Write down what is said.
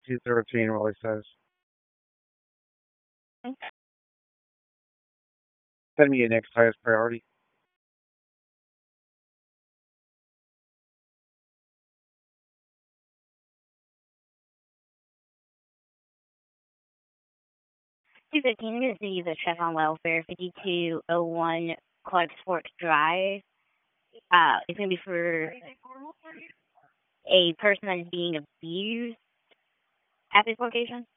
213 really says. Send me your next highest priority. Two fifteen. I'm going to see the check on welfare 5201 Clark Fork Drive. It's going to be for a person that is being abused at this location.